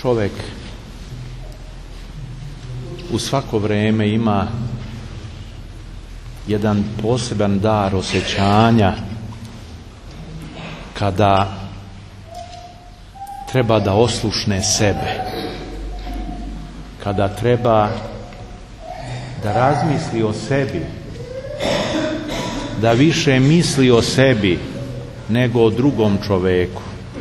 čovjek u svako vrijeme ima jedan poseban dar osjećanja kada treba da oslušne sebe, kada treba da razmisli o sebi, da više misli o sebi nego o drugom čovjeku,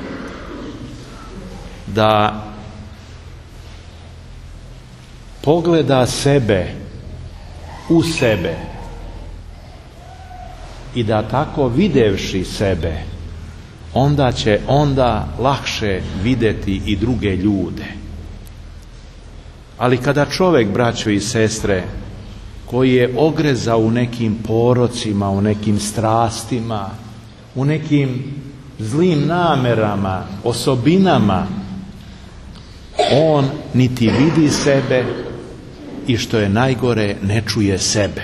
da pogleda sebe u sebe i da tako videvši sebe onda će lakše vidjeti i druge ljude. Ali kada čovjek, braćo i sestre, koji je ogrezao u nekim porocima, u nekim strastima, u nekim zlim namerama, osobinama, on niti vidi sebe i što je najgore, ne čuje sebe.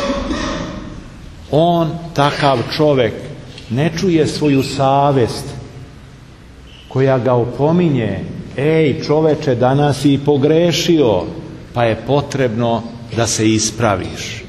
On, takav čovjek, ne čuje svoju savjest koja ga opominje: ej čoveče, danas si pogrešio, pa je potrebno da se ispraviš.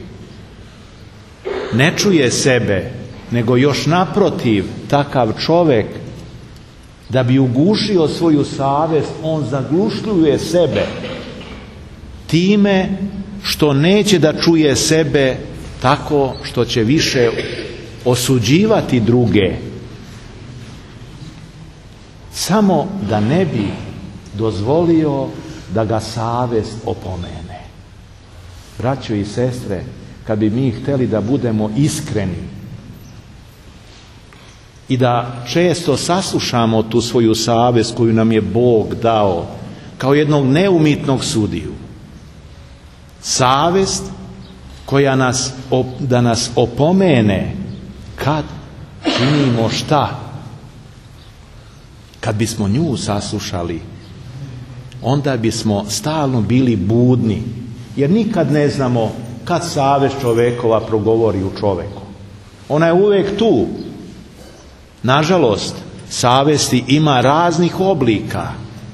Ne čuje sebe, nego još naprotiv, takav čovjek, da bi ugušio svoju savjest, on zaglušljuje sebe time što neće da čuje sebe, tako što će više osuđivati druge, samo da ne bi dozvolio da ga savjest opomene. Braćo i sestre, kad bi mi htjeli da budemo iskreni i da često saslušamo tu svoju savjest koju nam je Bog dao kao jednog neumitnog sudiju, savjest koja da nas opomene kad činimo šta, kad bismo nju saslušali, onda bismo stalno bili budni, jer nikad ne znamo kad savjest čovjekova progovori u čovjeku. Ona je uvijek tu. Nažalost, savjesti ima raznih oblika.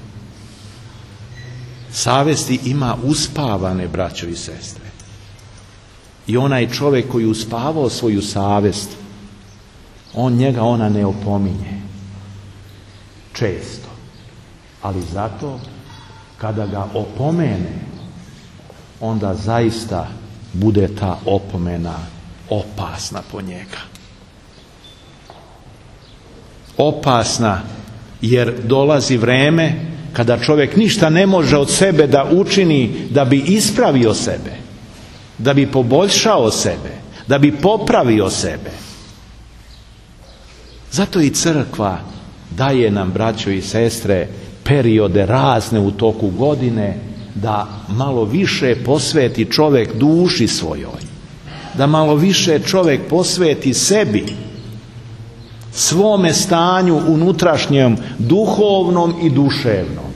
Savjesti ima uspavane, braćo i sestre. I onaj čovjek koji uspavao svoju savjest, ona ne opominje. Često. Ali zato, kada ga opomene, onda zaista bude ta opomena opasna po njega. Opasna, jer dolazi vrijeme kada čovjek ništa ne može od sebe da učini da bi ispravio sebe, da bi poboljšao sebe, da bi popravio sebe. Zato i crkva daje nam, braćo i sestre, periode razne u toku godine, da malo više posveti čovjek duši svojoj, da malo više čovjek posveti sebi, svome stanju unutrašnjem, duhovnom i duševnom.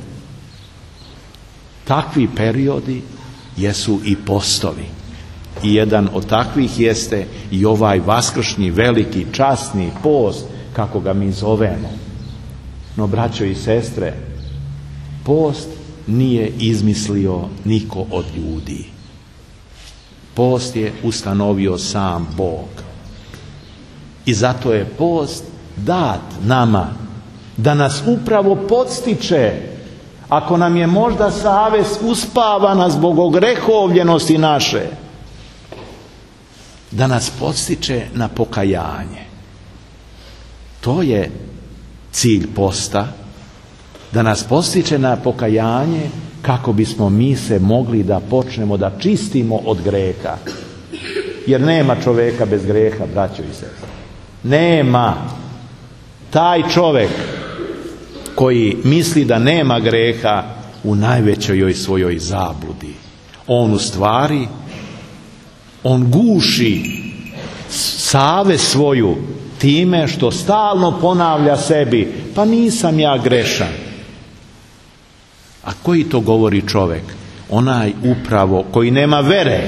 Takvi periodi jesu i postovi. I jedan od takvih jeste i ovaj vaskršnji, veliki, časni post, kako ga mi zovemo. No, braćo i sestre, post nije izmislio niko od ljudi. Post je ustanovio sam Bog. I zato je post dat nama da nas upravo podstiče, ako nam je možda savjest uspavana zbog ogrehovljenosti naše, da nas podstiče na pokajanje. To je cilj posta, da nas podstiče na pokajanje kako bismo mi se mogli da počnemo da čistimo od greha. Jer nema čovjeka bez greha, braćo i sestre. Nema. Taj čovjek koji misli da nema greha, u najvećoj svojoj zabludi. On u stvari, on guši savjest svoju time što stalno ponavlja sebi: pa nisam ja grešan. A koji to govori čovjek? Onaj upravo koji nema vere.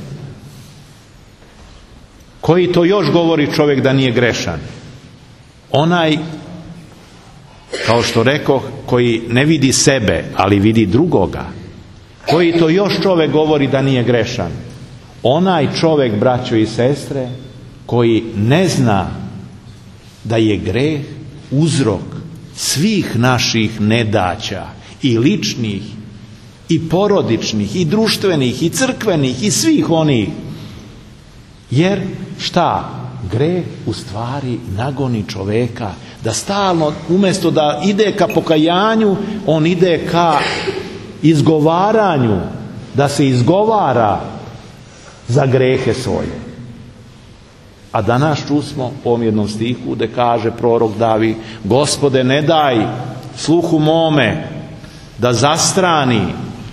Koji to još govori čovjek da nije grešan? Onaj, kao što rekoh, koji ne vidi sebe, ali vidi drugoga, koji to još čovjek govori da nije grešan. Onaj čovjek, braćo i sestre, koji ne zna da je greh uzrok svih naših nedaća, i ličnih, i porodičnih, i društvenih, i crkvenih, i svih onih. Jer šta? Greh u stvari nagoni čovjeka da stalno, umjesto da ide ka pokajanju, on ide ka izgovaranju, da se izgovara za grehe svoje. A danas čusmo u ovom jednom stihu gdje kaže prorok David: Gospode, ne daj sluhu mome da zastrani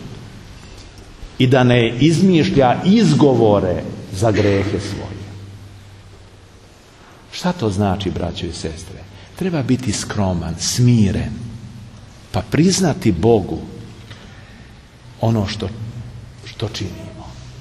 i da ne izmišlja izgovore za grehe svoje. Šta to znači, braćo i sestre? Treba biti skroman, smiren, pa priznati Bogu ono što činimo.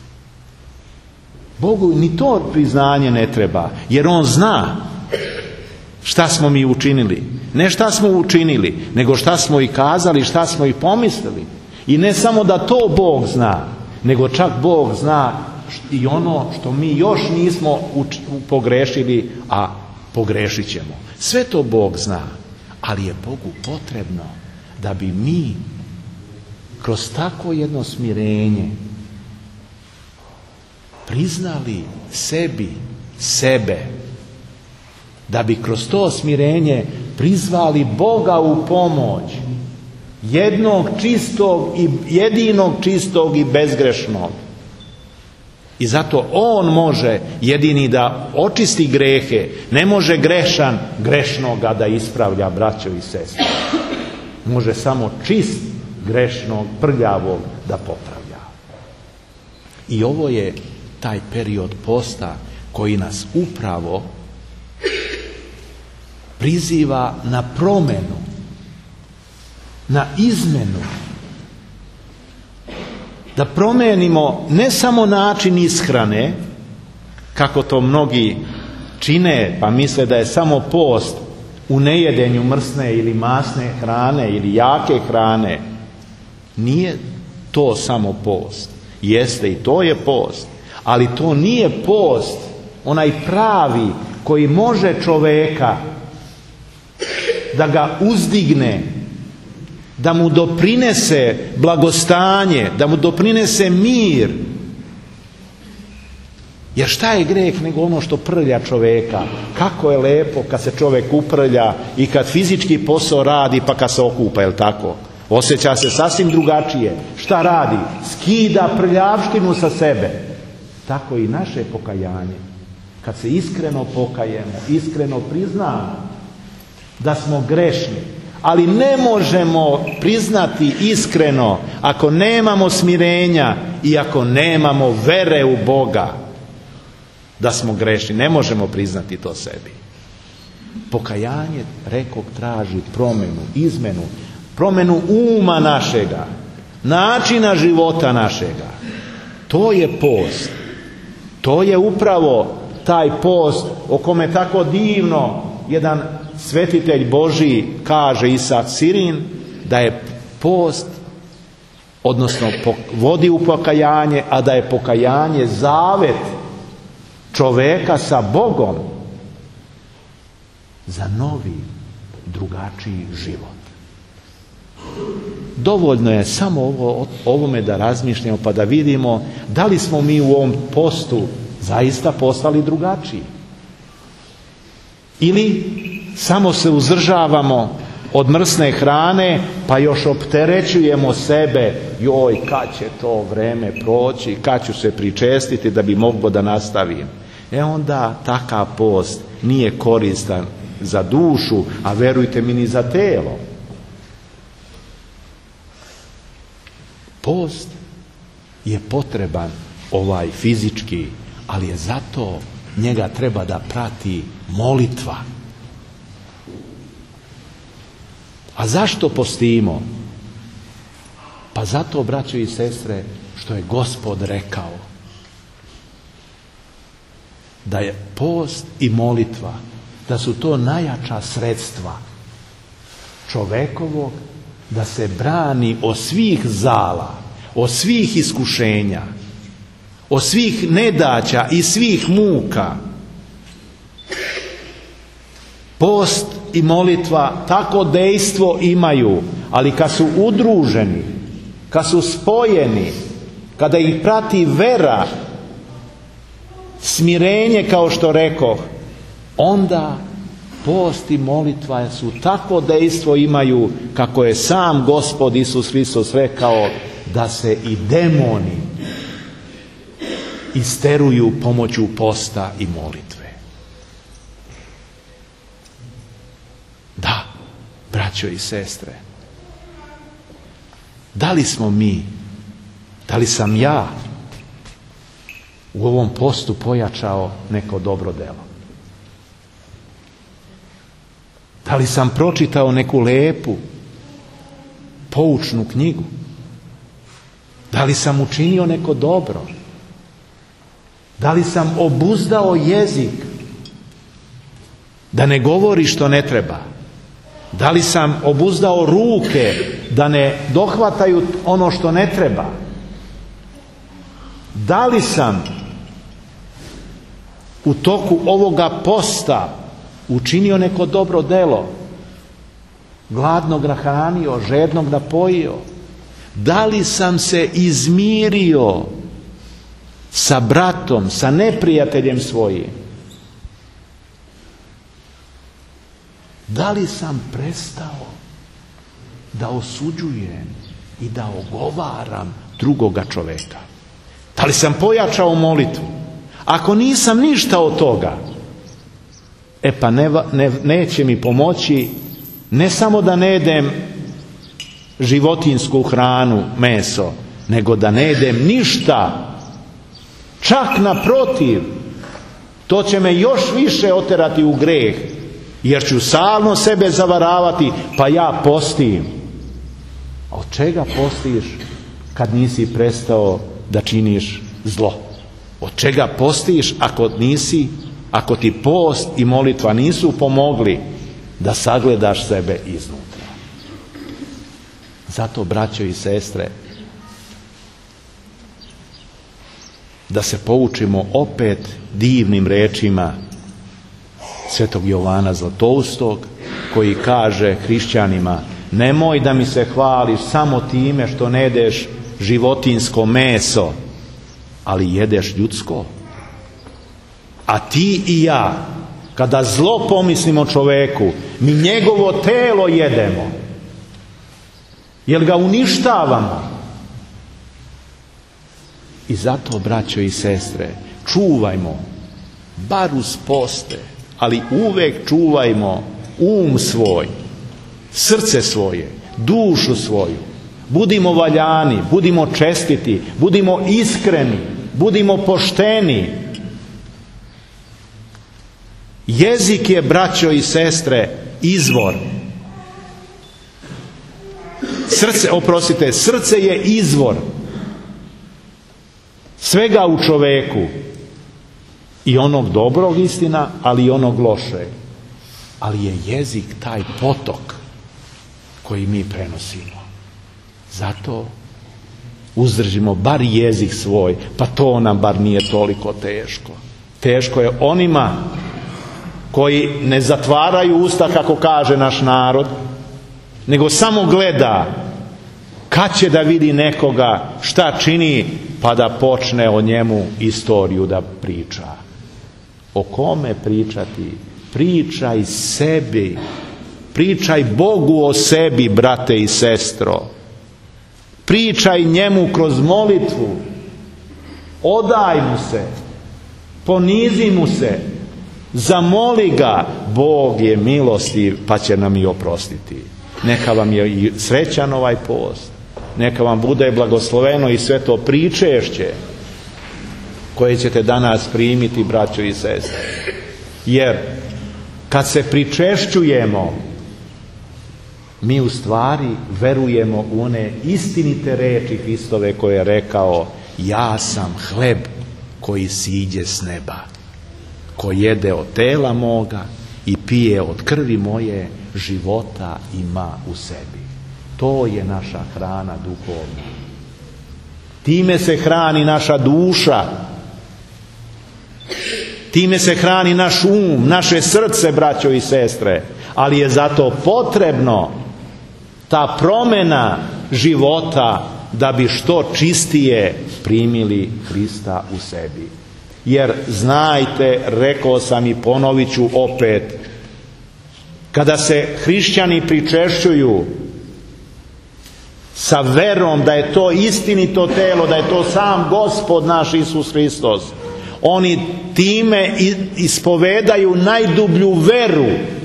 Bogu ni to priznanje ne treba, jer On zna šta smo mi učinili. Ne šta smo učinili, nego šta smo i kazali, šta smo i pomislili. I ne samo da to Bog zna, nego čak Bog zna i ono što mi još nismo pogrešili, a pogrešit ćemo. Sve to Bog zna, ali je Bogu potrebno da bi mi kroz takvo jedno smirenje priznali sebe, da bi kroz to smirenje prizvali Boga u pomoć, jednog čistog i jedinog čistog i bezgrešnog. I zato On može jedini da očisti grehe. Ne može grešan grešnoga da ispravlja, braćo i sestre. Može samo čist grešnog, prljavog da popravlja. I ovo je taj period posta koji nas upravo priziva na promjenu, na izmenu. Da promijenimo ne samo način ishrane, kako to mnogi čine, pa misle da je samo post u nejedenju mrsne ili masne hrane ili jake hrane. Nije to samo post. Jeste, i to je post. Ali to nije post, onaj pravi, koji može čovjeka da ga uzdigne, da mu doprinese blagostanje, da mu doprinese mir. Jer šta je greh nego ono što prlja čovjeka? Kako je lepo kad se čovjek uprlja i kad fizički posao radi pa kad se okupa, jel tako? Osjeća se sasvim drugačije. Šta radi? Skida prljavštinu sa sebe. Tako i naše pokajanje. Kad se iskreno pokajemo, iskreno priznamo da smo grešni, ali ne možemo priznati iskreno ako nemamo smirenja i ako nemamo vere u Boga da smo grešni. Ne možemo priznati to sebi. Pokajanje, rekoh, traži promjenu, izmenu, promjenu uma našega, načina života našega. To je post. To je upravo taj post o kome tako divno jedan svetitelj Božji kaže, Isak Sirin, da je post, odnosno vodi u pokajanje, a da je pokajanje zavet čovjeka sa Bogom za novi, drugačiji život. Dovoljno je samo ovome da razmišljamo pa da vidimo da li smo mi u ovom postu zaista postali drugačiji. Ili samo se uzdržavamo od mrsne hrane pa još opterećujemo sebe, joj kad će to vreme proći, kad ću se pričestiti da bi mogao da nastavim. Onda takav post nije koristan za dušu, a verujte mi ni za telo. Post je potreban ovaj fizički, ali je zato njega treba da prati molitva. A zašto postimo? Pa zato, braćo i sestre, što je Gospod rekao da je post i molitva, da su to najjača sredstva čovekovog da se brani od svih zala, od svih iskušenja, od svih nedaća i svih muka. Post i molitva tako dejstvo imaju, ali kad su udruženi, kad su spojeni, kada ih prati vera, smirenje, kao što rekoh, onda post i molitva su tako dejstvo imaju, kako je sam Gospod Isus Hristos rekao, da se i demoni isteruju pomoću posta i molitve. Da, braćo i sestre, da li smo mi, da li sam ja u ovom postu pojačao neko dobro delo? Da li sam pročitao neku lepu, poučnu knjigu? Da li sam učinio neko dobro? Da li sam obuzdao jezik da ne govori što ne treba? Da li sam obuzdao ruke da ne dohvataju ono što ne treba? Da li sam u toku ovoga posta učinio neko dobro delo? Gladnog nahranio, žednog napojio? Da li sam se izmirio sa bratom, sa neprijateljem svojim? Da li sam prestao da osuđujem i da ogovaram drugoga čoveka? Da li sam pojačao molitvu? Ako nisam ništa od toga, pa neće mi pomoći ne samo da ne jedem životinjsku hranu, meso, nego da ne jedem ništa. Čak naprotiv, to će me još više oterati u greh, jer ću stalno sebe zavaravati, pa ja postim. A od čega postiš kad nisi prestao da činiš zlo? Od čega postiš ako ti post i molitva nisu pomogli da sagledaš sebe iznutra? Zato, braćo i sestre, da se poučimo opet divnim rečima svetog Jovana Zlatoustog, koji kaže hrišćanima: nemoj da mi se hvališ samo time što ne jedeš životinjsko meso, ali jedeš ljudsko. A ti i ja, kada zlo pomislimo čoveku, mi njegovo telo jedemo, jer ga uništavamo. I zato, braćo i sestre, čuvajmo, bar uz poste, ali uvek čuvajmo um svoj, srce svoje, dušu svoju. Budimo valjani, budimo čestiti, budimo iskreni, budimo pošteni. Jezik je, braćo i sestre, izvor. Srce je izvor svega u čoveku, i onog dobrog, istina, ali i onog lošeg. Ali je jezik taj potok koji mi prenosimo. Zato uzdržimo bar jezik svoj, pa to nam bar nije toliko teško. Teško je onima koji ne zatvaraju usta, kako kaže naš narod, nego samo gleda kad će da vidi nekoga šta čini, pa da počne o njemu istoriju da priča. O kome pričati? Pričaj sebi. Pričaj Bogu o sebi, brate i sestro. Pričaj njemu kroz molitvu. Odaj mu se. Ponizi mu se. Zamoli ga. Bog je milostiv, pa će nam i oprostiti. Neka vam je i srećan ovaj post. Neka vam bude blagosloveno i sve to pričešće koje ćete danas primiti, braćo i sestre. Jer kad se pričešćujemo, mi u stvari verujemo u one istinite reči Hristove koje je rekao: ja sam hleb koji siđe s neba. Ko jede od tela moga i pije od krvi moje, života ima u sebi. To je naša hrana duhovna. Time se hrani naša duša. Time se hrani naš um, naše srce, braćo i sestre. Ali je zato potrebno ta promjena života da bi što čistije primili Hrista u sebi. Jer znajte, rekao sam i ponovit ću opet, kada se hrišćani pričešćuju sa verom da je to istinito telo, da je to sam Gospod naš Isus Hristos, oni time ispovedaju najdublju veru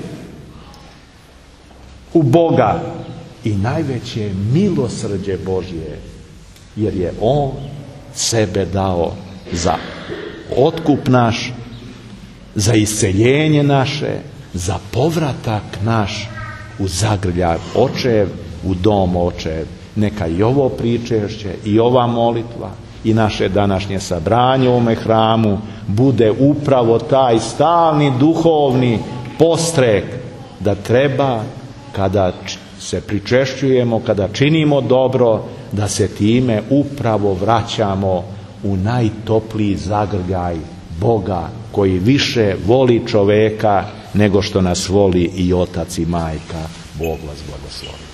u Boga i najveće milosrđe Božje, jer je On sebe dao za otkup naš, za isceljenje naše, za povratak naš u zagrljaj očev, u dom očev. Neka i ovo pričešće i ova molitva i naše današnje sabranje u ovome hramu bude upravo taj stalni duhovni postrek da treba, kada se pričešćujemo, kada činimo dobro, da se time upravo vraćamo u najtopliji zagrljaj Boga, koji više voli čoveka nego što nas voli i otac i majka. Bog vas blagoslovi.